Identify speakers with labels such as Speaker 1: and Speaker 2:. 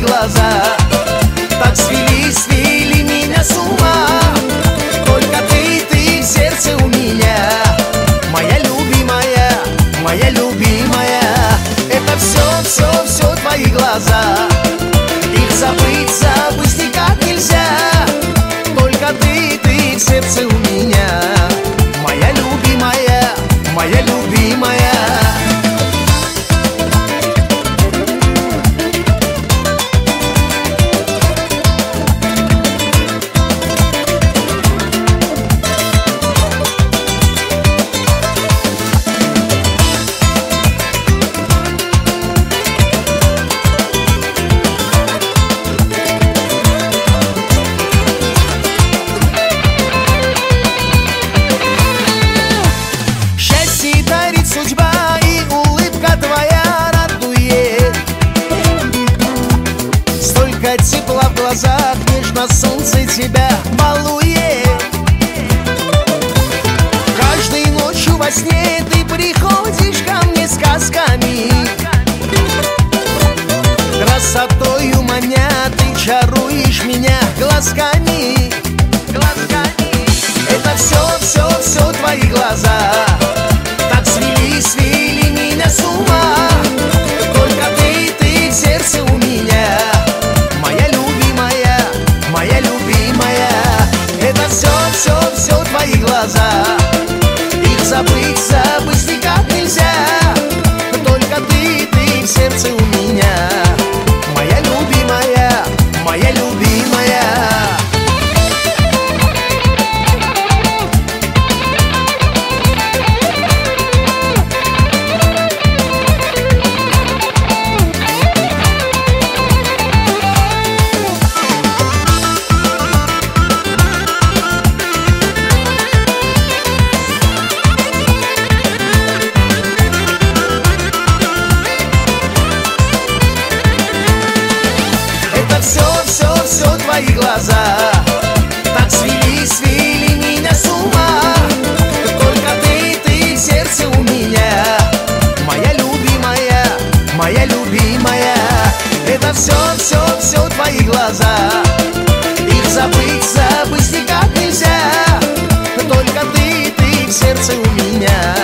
Speaker 1: глаза так свели меня с ума. Только ты в сердце у меня, моя любимая, моя любимая. Это все твои глаза, их забыть никак нельзя. Только ты в сердце у меня, моя любимая, моя любимая. Судьба и улыбка твоя радует. Столько тепла в глазах, нежно солнце тебя балует. Каждой ночью во сне ты приходишь ко мне сказками, красотою маня ты чаруешь меня глазками. Это все твои глаза так свели меня с ума. Только ты в сердце у меня, моя любимая, моя любимая. Это все твои глаза, их забыть никак нельзя. Только ты в сердце у меня, моя любимая, моя любимая. Все твои глаза так свели меня с ума. Только ты в сердце у меня, моя любимая, моя любимая. Это все твои глаза, их забыть никак нельзя. Только ты в сердце у меня.